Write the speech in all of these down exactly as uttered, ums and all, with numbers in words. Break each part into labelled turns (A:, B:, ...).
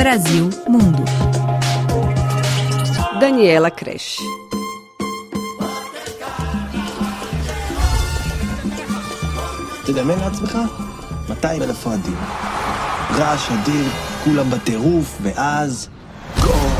A: Brasil Mundo. Daniela Creche.
B: תדמיין לעצמך מאתיים אלף אוהדים, רעש אדיר, כולם בטירוף, ואז גול.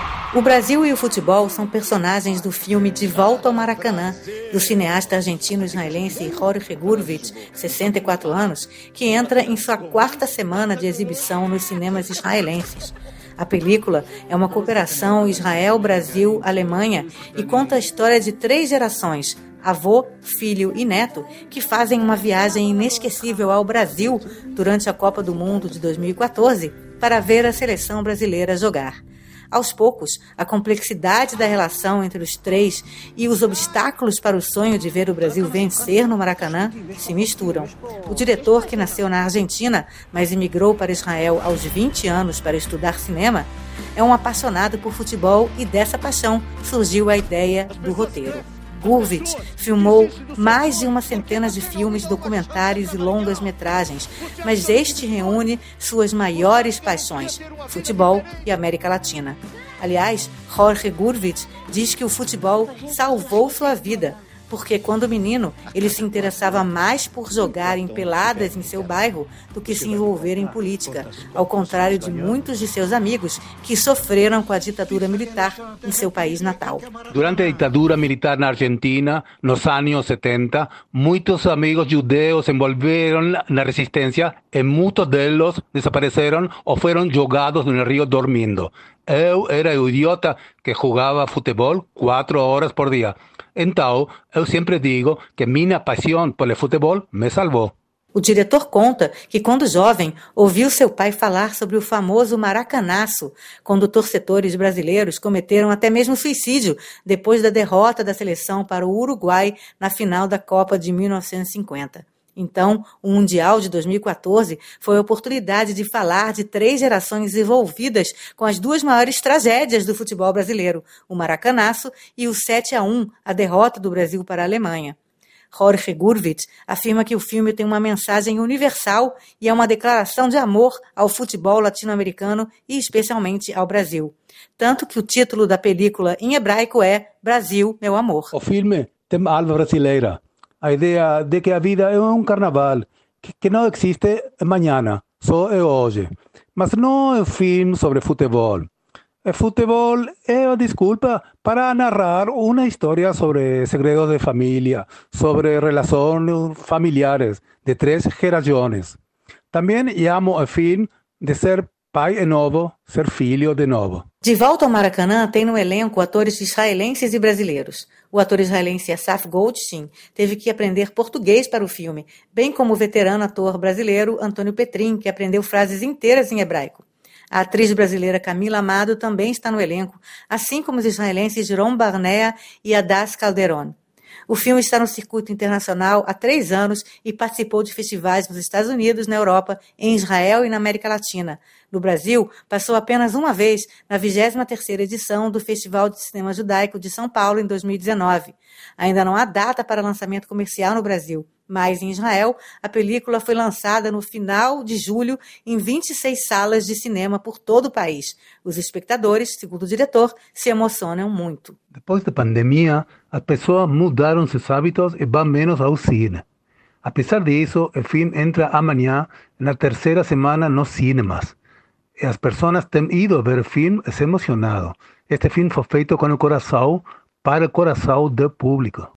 C: O Brasil e o futebol são personagens do filme De Volta ao Maracanã, do cineasta argentino-israelense Jorge Gurvitch, sessenta e quatro anos, que entra em sua quarta semana de exibição nos cinemas israelenses. A película é uma cooperação Israel, Brasil, Alemanha e conta a história de três gerações, avô, filho e neto, que fazem uma viagem inesquecível ao Brasil durante a Copa do Mundo de dois mil e quatorze para ver a seleção brasileira jogar. Aos poucos, a complexidade da relação entre os três e os obstáculos para o sonho de ver o Brasil vencer no Maracanã se misturam. O diretor, que nasceu na Argentina, mas imigrou para Israel aos vinte anos para estudar cinema, é um apaixonado por futebol e dessa paixão surgiu a ideia do roteiro. Gurvitch filmou mais de uma centena de filmes, documentários e longas-metragens, mas este reúne suas maiores paixões, futebol e América Latina. Aliás, Jorge Gurvitch diz que o futebol salvou sua vida, porque quando menino ele se interessava mais por jogar em peladas em seu bairro do que se envolver em política, ao contrário de muitos de seus amigos que sofreram com a ditadura militar em seu país natal.
D: Durante a ditadura militar na Argentina, nos anos setenta, muitos amigos judeus se envolveram na resistência e muitos deles desapareceram ou foram jogados no rio dormindo. Eu era o idiota que jogava futebol quatro horas por dia. Então, eu sempre digo que minha paixão pelo futebol me salvou.
C: O diretor conta que, quando jovem, ouviu seu pai falar sobre o famoso Maracanaço, quando torcedores brasileiros cometeram até mesmo suicídio depois da derrota da seleção para o Uruguai na final da Copa de mil novecentos e cinquenta. Então, o Mundial de dois mil e quatorze foi a oportunidade de falar de três gerações envolvidas com as duas maiores tragédias do futebol brasileiro, o Maracanaço e o sete a um, a derrota do Brasil para a Alemanha. Jorge Gurvitch afirma que o filme tem uma mensagem universal e é uma declaração de amor ao futebol latino-americano e especialmente ao Brasil. Tanto que o título da película em hebraico é Brasil, meu amor.
D: O filme tem alma brasileira. A ideia de que a vida é um carnaval, que, que não existe amanhã, só é hoje. Mas não é um filme sobre futebol. O futebol é uma desculpa para narrar uma história sobre segredos de família, sobre relações familiares de três gerações. Também amo o filme de ser pai de novo, ser filho de novo.
C: De Volta ao Maracanã tem no elenco atores israelenses e brasileiros. O ator israelense Asaf Goldstein teve que aprender português para o filme, bem como o veterano ator brasileiro Antônio Petrin, que aprendeu frases inteiras em hebraico. A atriz brasileira Camila Amado também está no elenco, assim como os israelenses Jerome Barnea e Hadas Calderon. O filme está no circuito internacional há três anos e participou de festivais nos Estados Unidos, na Europa, em Israel e na América Latina. No Brasil, passou apenas uma vez na vigésima terceira edição do Festival de Cinema Judaico de São Paulo, em dois mil e dezenove. Ainda não há data para lançamento comercial no Brasil, mas em Israel, a película foi lançada no final de julho em vinte e seis salas de cinema por todo o país. Os espectadores, segundo o diretor, se emocionam muito.
D: Depois da pandemia, as pessoas mudaram seus hábitos e vão menos ao cine. Apesar disso, o filme entra amanhã na terceira semana nos cinemas. E as pessoas têm ido ver o filme e se emocionado. Este filme foi feito com o coração para o coração do público.